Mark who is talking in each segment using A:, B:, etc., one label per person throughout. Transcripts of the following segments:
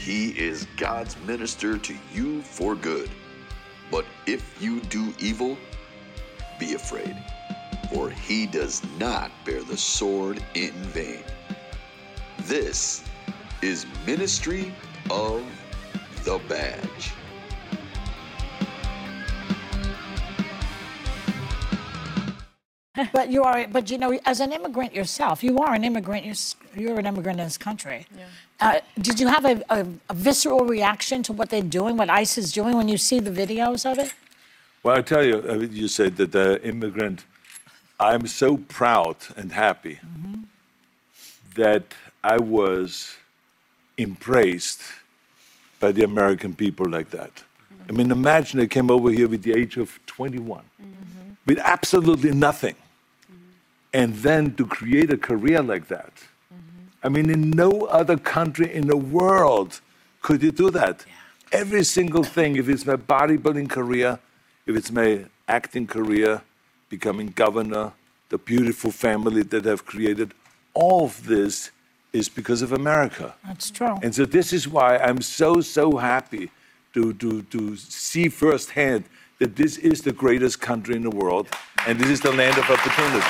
A: he is God's minister to you for good. But if you do evil, be afraid, for he does not bear the sword in vain. This is Ministry of the Badge.
B: But you know, as an immigrant yourself, you are an immigrant. You're an immigrant in this country. Yeah. Did you have a visceral reaction to what they're doing, what ICE is doing, when you see the videos of it?
C: Well, I tell you, you said that the immigrant, I'm so proud and happy that I was embraced by the American people like that. I mean, imagine I came over here with the age of 21, with absolutely nothing. And then to create a career like that. I mean, in no other country in the world could you do that. Yeah. Every single thing, if it's my bodybuilding career, if it's my acting career, becoming governor, the beautiful family that I've created, all of this is because of America.
B: That's true.
C: And so this is why I'm so happy to see firsthand that this is the greatest country in the world, and this is the land of opportunity.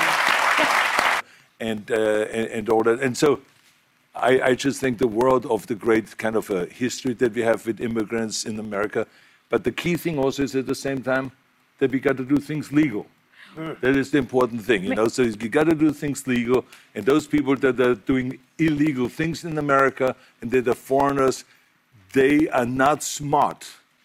C: And all that. And so I just think the world of the great kind of a history that we have with immigrants in America. But the key thing also is at the same time that we got to do things legal. That is the important thing, you know. So you got to do things legal. And those people that are doing illegal things in America and that are foreigners, they are not smart.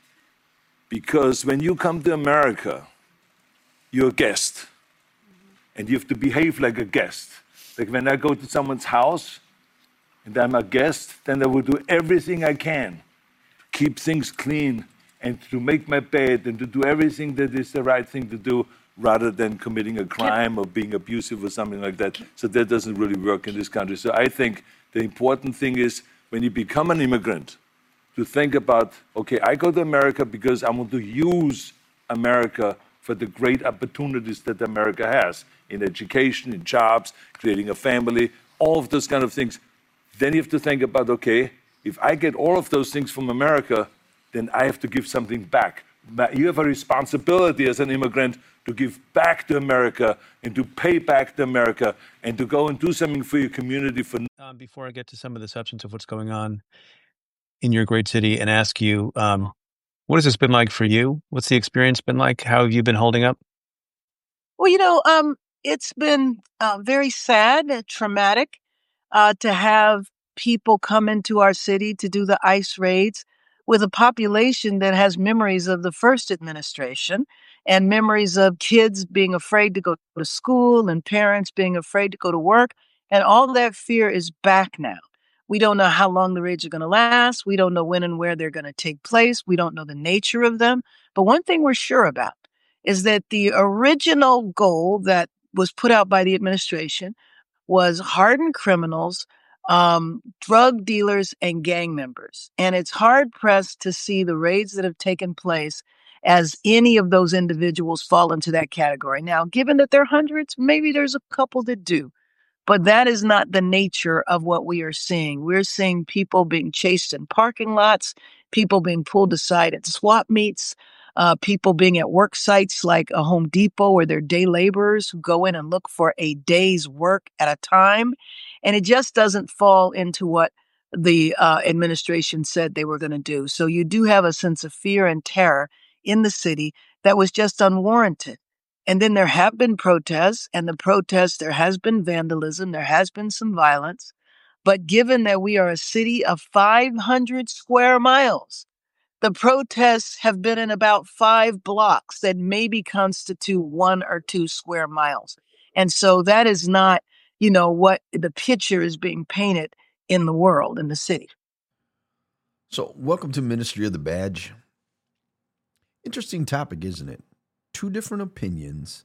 C: Because when you come to America, you're a guest. And you have to behave like a guest. Like when I go to someone's house and I'm a guest, then I will do everything I can to keep things clean and to make my bed and to do everything that is the right thing to do rather than committing a crime or being abusive or something like that. So that doesn't really work in this country. So I think the important thing is when you become an immigrant, to think about, okay, I go to America because I want to use America for the great opportunities that America has in education, in jobs, creating a family, all of those kind of things. Then you have to think about, okay, if I get all of those things from America, then I have to give something back. You have a responsibility as an immigrant to give back to America and to pay back to America and to go and do something for your community.
D: Before I get to some of the substance of what's going on in your great city and ask you, what has this been like for you? What's the experience been like? How have you been holding up?
E: Well, it's been very sad and traumatic to have people come into our city to do the ICE raids with a population that has memories of the first administration and memories of kids being afraid to go to school and parents being afraid to go to work. And all that fear is back now. We don't know how long the raids are going to last. We don't know when and where they're going to take place. We don't know the nature of them. But one thing we're sure about is that the original goal that was put out by the administration was hardened criminals, drug dealers, and gang members. And it's hard-pressed to see the raids that have taken place as any of those individuals fall into that category. Now, given that there are hundreds, maybe there's a couple that do. But that is not the nature of what we are seeing. We're seeing people being chased in parking lots, people being pulled aside at swap meets, people being at work sites like a Home Depot where they're day laborers who go in and look for a day's work at a time. And it just doesn't fall into what the administration said they were going to do. So you do have a sense of fear and terror in the city that was just unwarranted. And then there have been protests, and the protests, there has been vandalism, there has been some violence. But given that we are a city of 500 square miles, the protests have been in about 5 blocks that maybe constitute 1 or 2 square miles. And so that is not, what the picture is being painted in the world, in the city.
F: So welcome to Ministry of the Badge. Interesting topic, isn't it? 2 different opinions.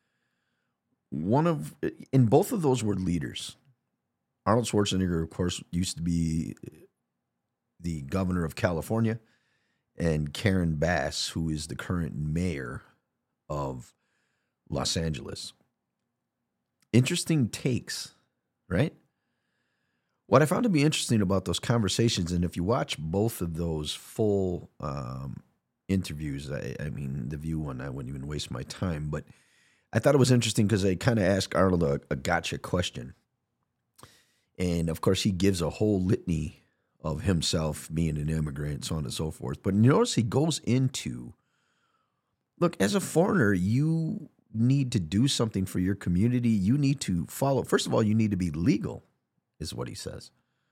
F: In both of those were leaders. Arnold Schwarzenegger, of course, used to be the governor of California, and Karen Bass, who is the current mayor of Los Angeles. Interesting takes, right? What I found to be interesting about those conversations, and if you watch both of those full interviews, I mean, the View one, I wouldn't even waste my time, but I thought it was interesting because they kind of asked Arnold a gotcha question. And of course, he gives a whole litany of himself being an immigrant, so on and so forth. But notice he goes into, look, as a foreigner, you need to do something for your community. You need to follow. First of all, you need to be legal, is what he says.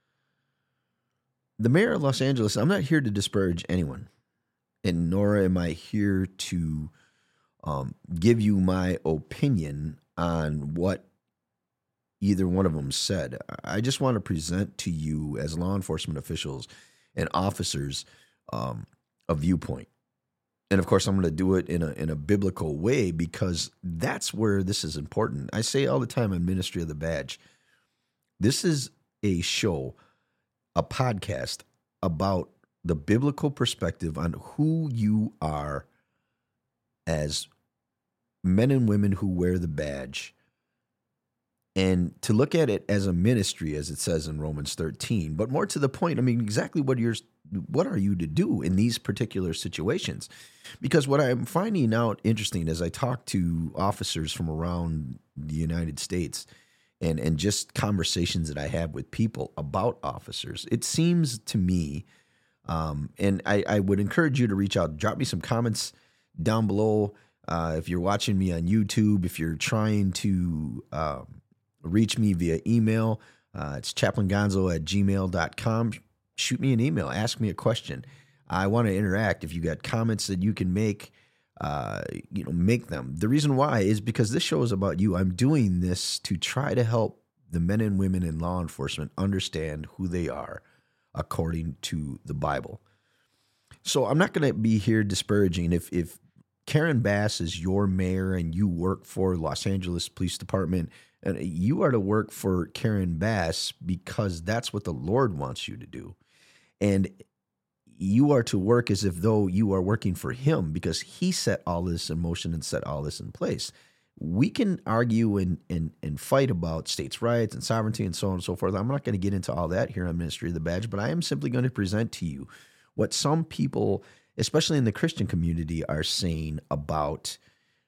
F: The mayor of Los Angeles, I'm not here to disparage anyone, and nor am I here to give you my opinion on what either one of them said. I just want to present to you as law enforcement officials and officers a viewpoint. And of course, I'm going to do it in a biblical way because that's where this is important. I say all the time on Ministry of the Badge, this is a show, a podcast about the biblical perspective on who you are as men and women who wear the badge, and to look at it as a ministry, as it says in Romans 13. But more to the point, I mean, exactly what are you to do in these particular situations? Because what I'm finding out interesting as I talk to officers from around the United States and just conversations that I have with people about officers, it seems to me, and I would encourage you to reach out, drop me some comments down below. If you're watching me on YouTube, if you're trying to reach me via email, it's chaplaingonzo@gmail.com. Shoot me an email. Ask me a question. I want to interact. If you got comments that you can make, make them. The reason why is because this show is about you. I'm doing this to try to help the men and women in law enforcement understand who they are according to the Bible. So I'm not going to be here disparaging. If Karen Bass is your mayor and you work for Los Angeles Police Department, and you are to work for Karen Bass because that's what the Lord wants you to do. And you are to work as if though you are working for him because he set all this in motion and set all this in place. We can argue and fight about states' rights and sovereignty and so on and so forth. I'm not going to get into all that here on Ministry of the Badge, but I am simply going to present to you what some people, especially in the Christian community, are saying about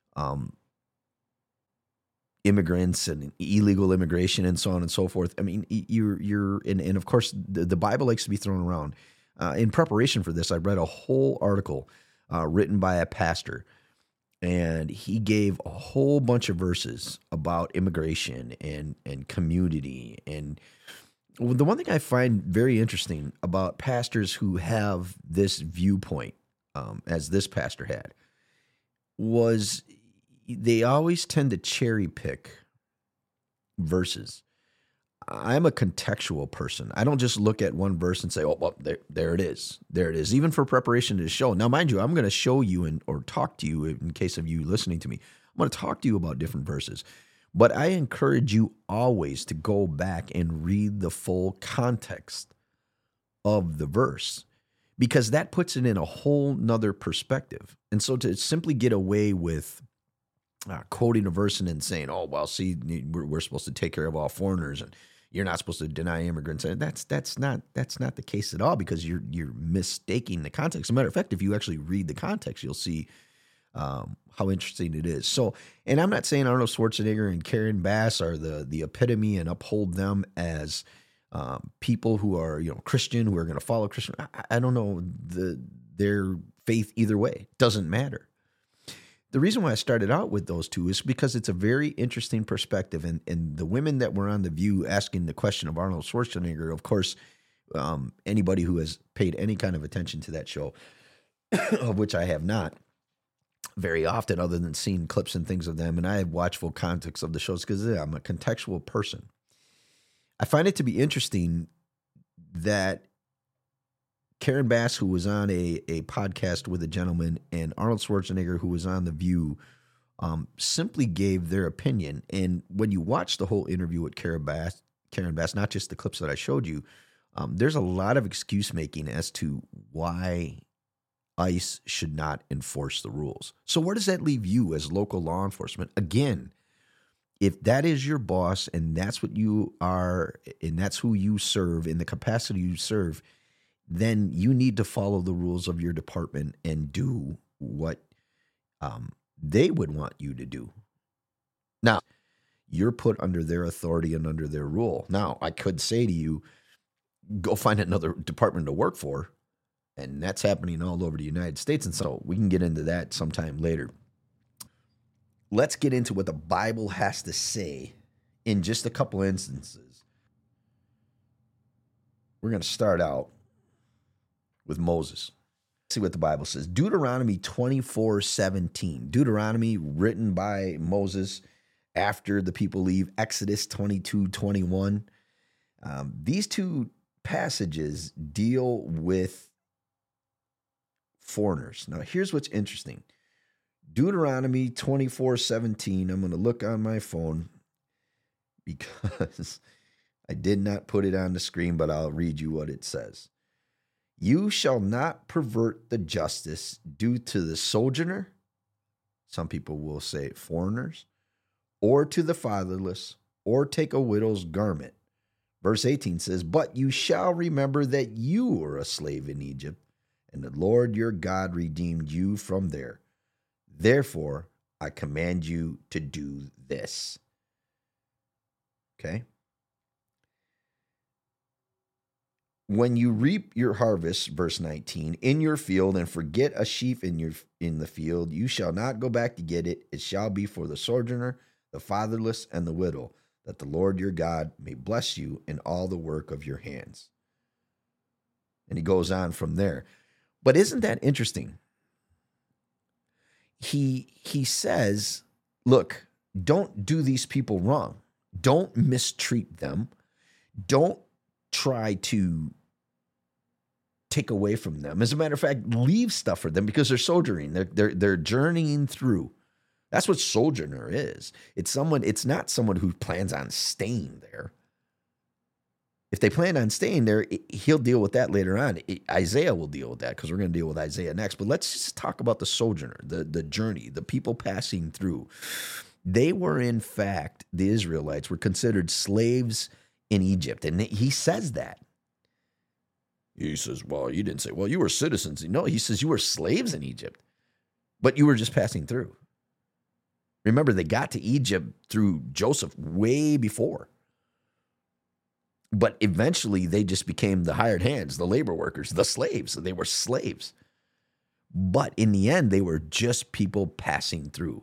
F: immigrants and illegal immigration and so on and so forth. I mean, and of course, the Bible likes to be thrown around. In preparation for this, I read a whole article written by a pastor, and he gave a whole bunch of verses about immigration and community. And the one thing I find very interesting about pastors who have this viewpoint, as this pastor had, was they always tend to cherry pick verses. I'm a contextual person. I don't just look at one verse and say, oh, well, there it is. There it is. Even for preparation to the show. Now, mind you, I'm going to show you or talk to you in case of you listening to me. I'm going to talk to you about different verses. But I encourage you always to go back and read the full context of the verse, because that puts it in a whole nother perspective. And so to simply get away with quoting a verse and then saying, oh, well, see, we're supposed to take care of all foreigners and you're not supposed to deny immigrants. And that's not the case at all, because you're mistaking the context. As a matter of fact, if you actually read the context, you'll see how interesting it is. So, and I'm not saying Arnold Schwarzenegger and Karen Bass are the epitome and uphold them as people who are, Christian, who are going to follow Christian. I don't know their faith either way. Doesn't matter. The reason why I started out with those two is because it's a very interesting perspective. And the women that were on The View asking the question of Arnold Schwarzenegger, of course, anybody who has paid any kind of attention to that show, of which I have not very often, other than seeing clips and things of them, and I have watchful context of the shows because I'm a contextual person. I find it to be interesting that Karen Bass, who was on a podcast with a gentleman, and Arnold Schwarzenegger, who was on The View, simply gave their opinion. And when you watch the whole interview with Karen Bass, not just the clips that I showed you, there's a lot of excuse making as to why ICE should not enforce the rules. So where does that leave you as local law enforcement? Again, If that is your boss and that's what you are, and that's who you serve in the capacity you serve, then you need to follow the rules of your department and do what they would want you to do. Now, you're put under their authority and under their rule. Now, I could say to you, go find another department to work for, and that's happening all over the United States. And so we can get into that sometime later. Let's get into what the Bible has to say in just a couple instances. We're going to start out with Moses. See what the Bible says. Deuteronomy 24:17. Deuteronomy written by Moses after the people leave. Exodus 22:21. These two passages deal with foreigners. Now, here's what's interesting. Deuteronomy 24:17. I'm going to look on my phone because I did not put it on the screen, but I'll read you what it says. You shall not pervert the justice due to the sojourner, some people will say foreigners, or to the fatherless, or take a widow's garment. Verse 18 says, but you shall remember that you were a slave in Egypt, and the Lord your God redeemed you from there. Therefore, I command you to do this. Okay? When you reap your harvest, verse 19, in your field and forget a sheaf in the field, you shall not go back to get it. It shall be for the sojourner, the fatherless, and the widow, that the Lord your God may bless you in all the work of your hands. And he goes on from there. But isn't that interesting? He says, look, don't do these people wrong. Don't mistreat them. Don't try to take away from them. As a matter of fact, leave stuff for them because they're sojourning. They're journeying through. That's what sojourner is. It's not someone who plans on staying there. If they plan on staying there, he'll deal with that later on. Isaiah will deal with that because we're going to deal with Isaiah next. But let's just talk about the sojourner, the journey, the people passing through. They were, in fact, the Israelites were considered slaves in Egypt. And he says that. He says, well, you didn't say, well, you were citizens. No, he says you were slaves in Egypt, but you were just passing through. Remember, they got to Egypt through Joseph way before. But eventually they just became the hired hands, the labor workers, the slaves. They were slaves. But in the end, they were just people passing through.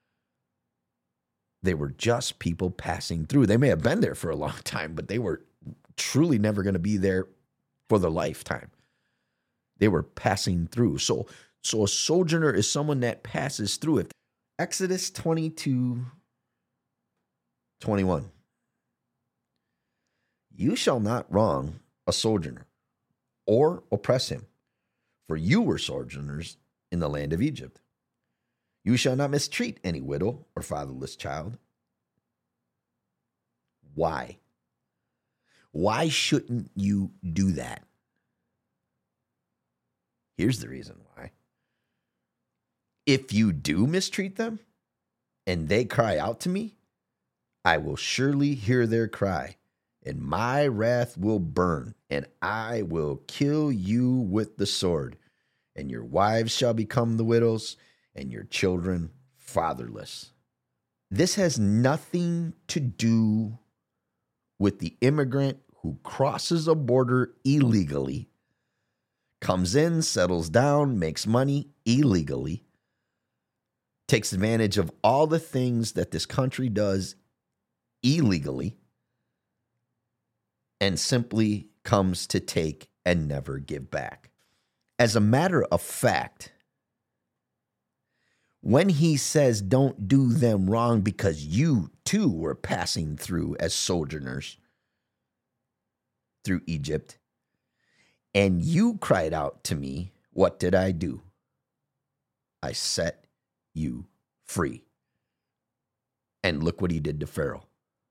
F: They were just people passing through. They may have been there for a long time, but they were truly never going to be there for their lifetime. They were passing through. So a sojourner is someone that passes through it. Exodus 22:21. You shall not wrong a sojourner or oppress him, for you were sojourners in the land of Egypt. You shall not mistreat any widow or fatherless child. Why? Why shouldn't you do that? Here's the reason why. If you do mistreat them and they cry out to me, I will surely hear their cry, and my wrath will burn, and I will kill you with the sword, and your wives shall become the widows, and your children fatherless. This has nothing to do with the immigrant who crosses a border illegally, comes in, settles down, makes money illegally, takes advantage of all the things that this country does illegally, and simply comes to take and never give back. As a matter of fact, when he says don't do them wrong because you too were passing through as sojourners through Egypt, and you cried out to me, what did I do? I set you free. And look what he did to Pharaoh.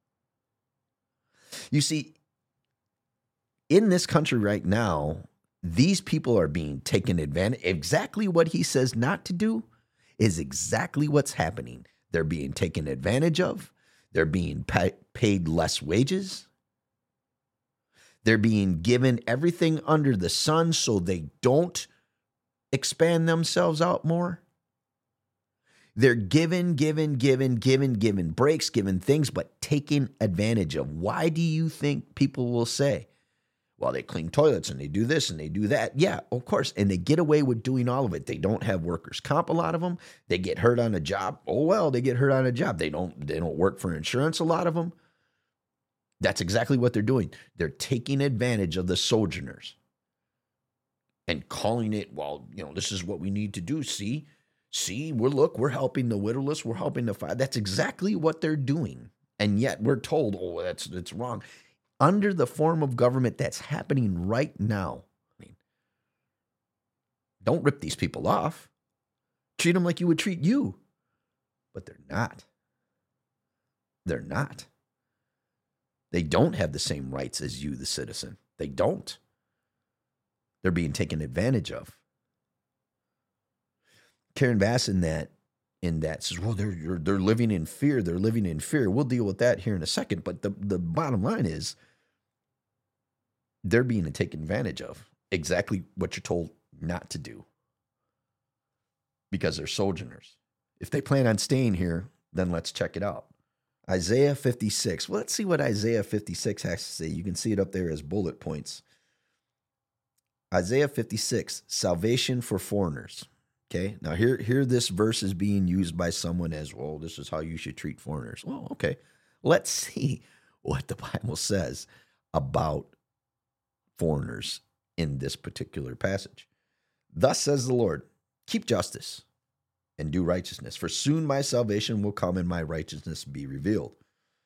F: You see, in this country right now, these people are being taken advantage. Exactly what he says not to do is exactly what's happening. They're being taken advantage of. They're being paid less wages. They're being given everything under the sun so they don't expand themselves out more. They're given breaks, given things, but taken advantage of. Why do you think people will say, well, they clean toilets and they do this and they do that? Yeah, of course. And they get away with doing all of it. They don't have workers' comp, a lot of them. They get hurt on a job. Oh, well, they get hurt on a job. They don't work for insurance, a lot of them. That's exactly what they're doing. They're taking advantage of the sojourners and calling it, well, this is what we need to do. See, we're helping the widowless. We're helping the father. That's exactly what they're doing. And yet we're told, oh, that's wrong. Under the form of government that's happening right now. I mean, don't rip these people off. Treat them like you would treat you. But they're not. They're not. They don't have the same rights as you, the citizen. They don't. They're being taken advantage of. Karen Bass in that says, well, they're living in fear. They're living in fear. We'll deal with that here in a second. But the bottom line is they're being taken advantage of. Exactly what you're told not to do. Because they're sojourners. If they plan on staying here, then let's check it out. Isaiah 56. Well, let's see what Isaiah 56 has to say. You can see it up there as bullet points. Isaiah 56, salvation for foreigners. Okay, now here this verse is being used by someone as, well, this is how you should treat foreigners. Well, okay, let's see what the Bible says about foreigners in this particular passage. Thus says the Lord, keep justice and do righteousness, for soon my salvation will come and my righteousness be revealed.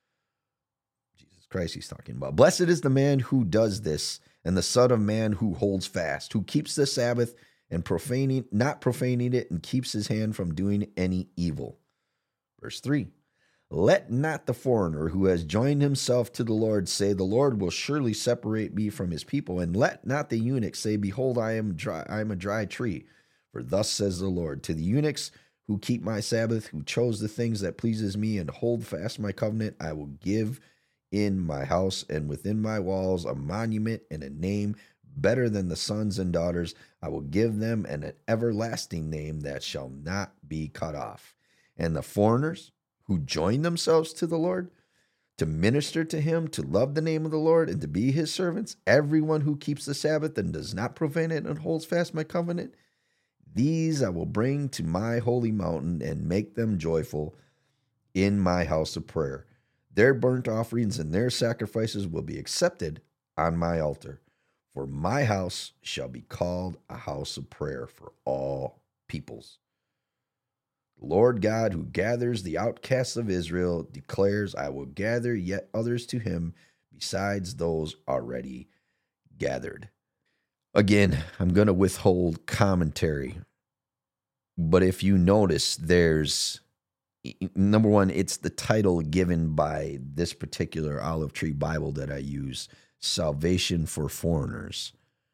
F: Jesus Christ he's talking about. Blessed is the man who does this, and the son of man who holds fast, who keeps the Sabbath and not profaning it, and keeps his hand from doing any evil. Verse 3, let not the foreigner who has joined himself to the Lord say, the Lord will surely separate me from his people. And let not the eunuch say, behold, I am a dry tree. For thus says the Lord, to the eunuchs who keep my Sabbath, who chose the things that pleases me and hold fast my covenant, I will give in my house and within my walls a monument and a name better than the sons and daughters. I will give them an everlasting name that shall not be cut off. And the foreigners who join themselves to the Lord, to minister to him, to love the name of the Lord, and to be his servants, everyone who keeps the Sabbath and does not profane it and holds fast my covenant, these I will bring to my holy mountain and make them joyful in my house of prayer. Their burnt offerings and their sacrifices will be accepted on my altar. For my house shall be called a house of prayer for all peoples. The Lord God, who gathers the outcasts of Israel, declares, I will gather yet others to him besides those already gathered. Again, I'm going to withhold commentary. But if you notice, there's, number one, it's the title given by this particular Olive Tree Bible that I use, Salvation for Foreigners.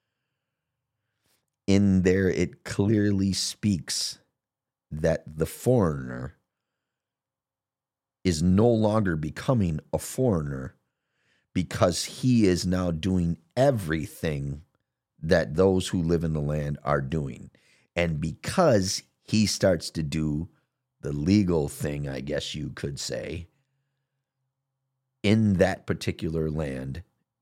F: In there, it clearly speaks that the foreigner is no longer becoming a foreigner because he is now doing everything that those who live in the land are doing. And because he starts to do the legal thing, I guess you could say, in that particular land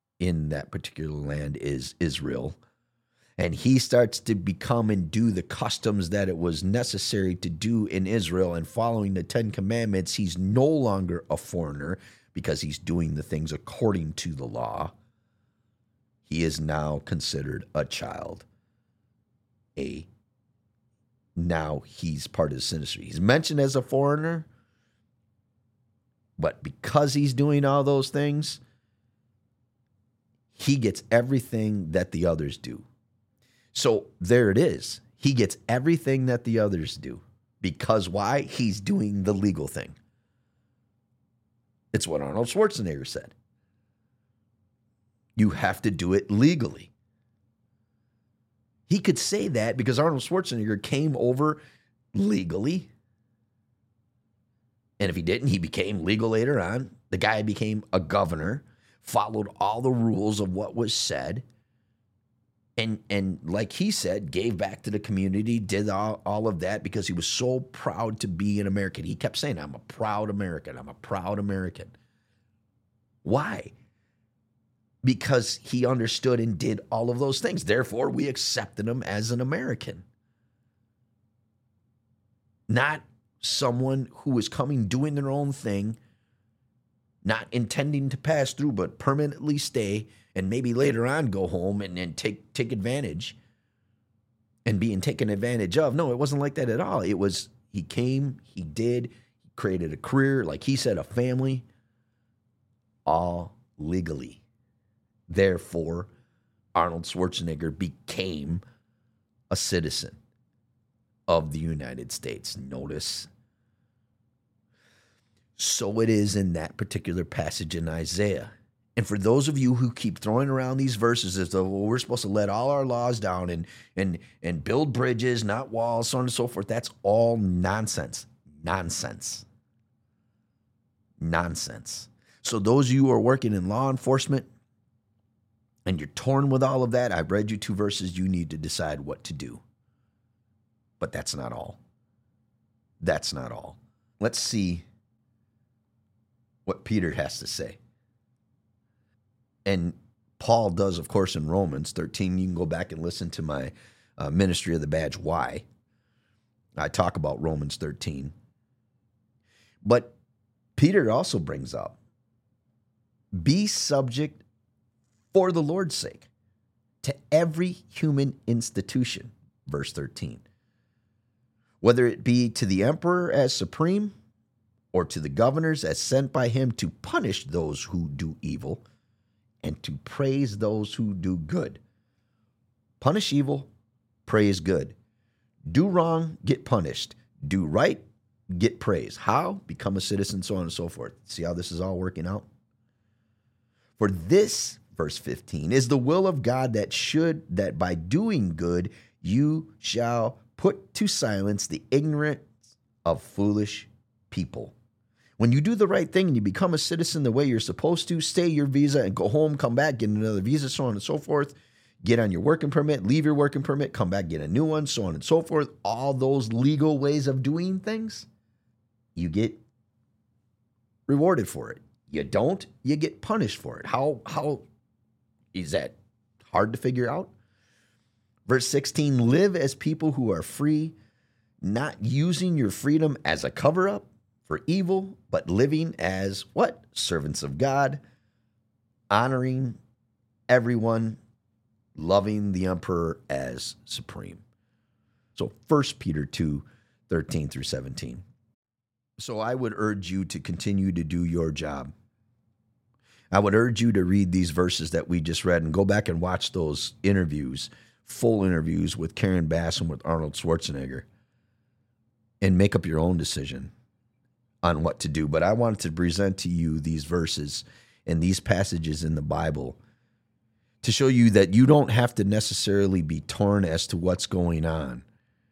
F: is Israel. And he starts to become and do the customs that it was necessary to do in Israel and following the 10 Commandments. He's no longer a foreigner because he's doing the things according to the law. He is now considered a child. Now he's part of the citizenry. He's mentioned as a foreigner, but because he's doing all those things, he gets everything that the others do. So there it is. He gets everything that the others do. Because why? He's doing the legal thing. It's what Arnold Schwarzenegger said. You have to do it legally. He could say that because Arnold Schwarzenegger came over legally And if he didn't, he became legal later on. The guy became a governor, followed all the rules of what was said, and like he said, gave back to the community, did all of that because he was so proud to be an American. He kept saying, I'm a proud American. I'm a proud American. Why? Because he understood and did all of those things. Therefore, we accepted him as an American. Not someone who is coming, doing their own thing, not intending to pass through, but permanently stay, and maybe later on go home and take advantage and being taken advantage of. No, it wasn't like that at all. It was, he came, he did, he created a career, like he said, a family, all legally. Therefore, Arnold Schwarzenegger became a citizen of the United States. Notice. So it is in that particular passage in Isaiah. And for those of you who keep throwing around these verses as though, well, we're supposed to let all our laws down and build bridges, not walls, so on and so forth, that's all nonsense. Nonsense. Nonsense. So those of you who are working in law enforcement and you're torn with all of that, I've read you 2 verses. You need to decide what to do. But that's not all. That's not all. Let's see what Peter has to say. And Paul does, of course, in Romans 13. You can go back and listen to my Ministry of the Badge Why. I talk about Romans 13. But Peter also brings up, be subject for the Lord's sake to every human institution, verse 13. Whether it be to the emperor as supreme or to the governors as sent by him to punish those who do evil and to praise those who do good. Punish evil, praise good. Do wrong, get punished. Do right, get praise. How? Become a citizen, so on and so forth. See how this is all working out? For this, verse 15, is the will of God that by doing good you shall put to silence the ignorance of foolish people. When you do the right thing and you become a citizen the way you're supposed to, stay your visa and go home, come back, get another visa, so on and so forth, get on your working permit, leave your working permit, come back, get a new one, so on and so forth, all those legal ways of doing things, you get rewarded for it. You don't, you get punished for it. How is that hard to figure out? Verse 16, live as people who are free, not using your freedom as a cover-up for evil, but living as what? Servants of God, honoring everyone, loving the emperor as supreme. So 1 Peter 2, 13 through 17. So I would urge you to continue to do your job. I would urge you to read these verses that we just read and go back and watch those interviews, full interviews with Karen Bass and with Arnold Schwarzenegger, and make up your own decision on what to do. But I wanted to present to you these verses and these passages in the Bible to show you that you don't have to necessarily be torn as to what's going on.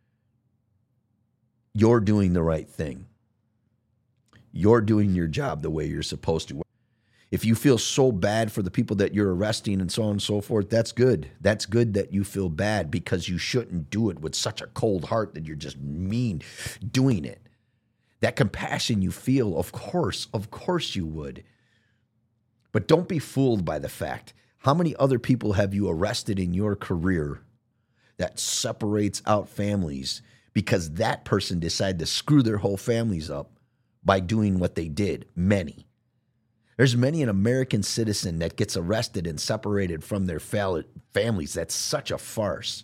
F: You're doing the right thing. You're doing your job the way you're supposed to. If you feel so bad for the people that you're arresting and so on and so forth, that's good. That's good that you feel bad, because you shouldn't do it with such a cold heart that you're just mean doing it. That compassion you feel, of course you would. But don't be fooled by the fact. How many other people have you arrested in your career that separates out families because that person decided to screw their whole families up by doing what they did? Many. There's many an American citizen that gets arrested and separated from their families. That's such a farce.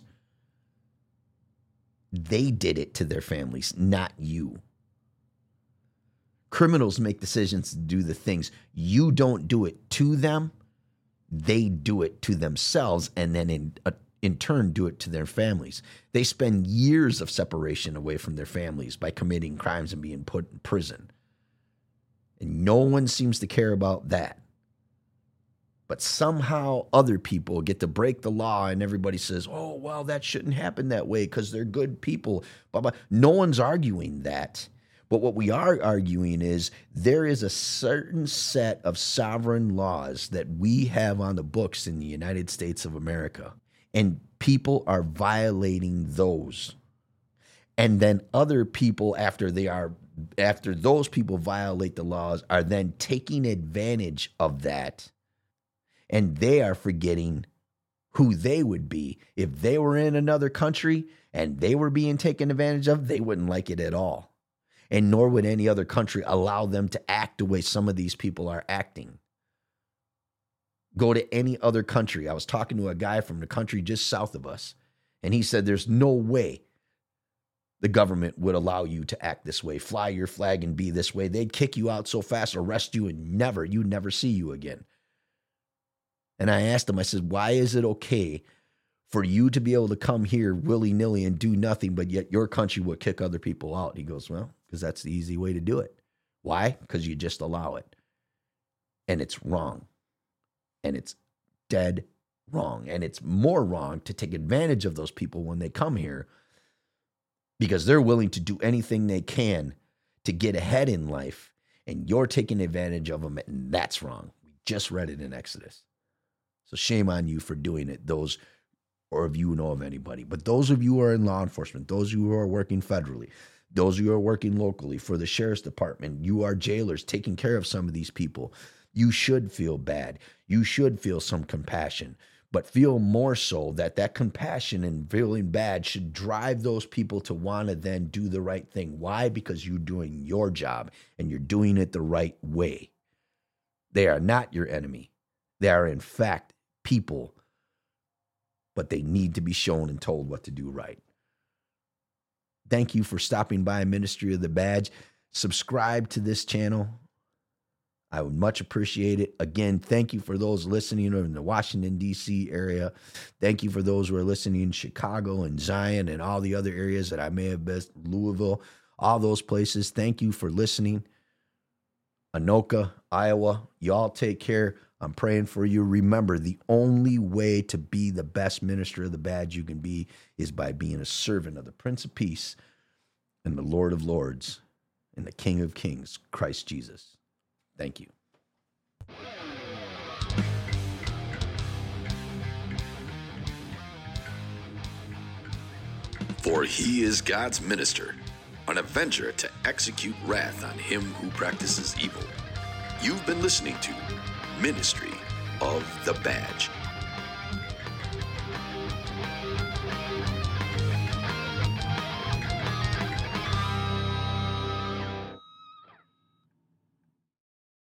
F: They did it to their families, not you. Criminals make decisions to do the things. You don't do it to them. They do it to themselves, and then in turn do it to their families. They spend years of separation away from their families by committing crimes and being put in prison. And no one seems to care about that. But somehow other people get to break the law, and everybody says, oh, well, that shouldn't happen that way because they're good people. Blah, blah. No one's arguing that. But what we are arguing is there is a certain set of sovereign laws that we have on the books in the United States of America, and people are violating those. And then other people, after those people violate the laws, are then taking advantage of that, and they are forgetting who they would be if they were in another country and they were being taken advantage of. They wouldn't like it at all. And nor would any other country allow them to act the way some of these people are acting. Go to any other country. I was talking to a guy from the country just south of us, and he said there's no way the government would allow you to act this way, fly your flag and be this way. They'd kick you out so fast, arrest you, and you'd never see you again. And I asked him, I said, why is it okay for you to be able to come here willy-nilly and do nothing, but yet your country would kick other people out? He goes, well, because that's the easy way to do it. Why? Because you just allow it. And it's wrong. And it's dead wrong. And it's more wrong to take advantage of those people when they come here, because they're willing to do anything they can to get ahead in life, and you're taking advantage of them, and that's wrong. We just read it in Exodus. So shame on you for doing it, those, or if you know of anybody. But those of you who are in law enforcement, those of you who are working federally, those of you who are working locally for the sheriff's department, you are jailers taking care of some of these people. You should feel bad. You should feel some compassion, but feel more so that compassion and feeling bad should drive those people to want to then do the right thing. Why? Because you're doing your job and you're doing it the right way. They are not your enemy. They are, in fact, people, but they need to be shown and told what to do right. Thank you for stopping by Ministry of the Badge. Subscribe to this channel. I would much appreciate it. Again, thank you for those listening in the Washington, D.C. area. Thank you for those who are listening in Chicago and Zion and all the other areas that I may have missed, Louisville, all those places. Thank you for listening. Anoka, Iowa, y'all take care. I'm praying for you. Remember, the only way to be the best minister of the badge you can be is by being a servant of the Prince of Peace and the Lord of Lords and the King of Kings, Christ Jesus. Thank you.
A: For he is God's minister, an avenger to execute wrath on him who practices evil. You've been listening to Ministry of the Badge.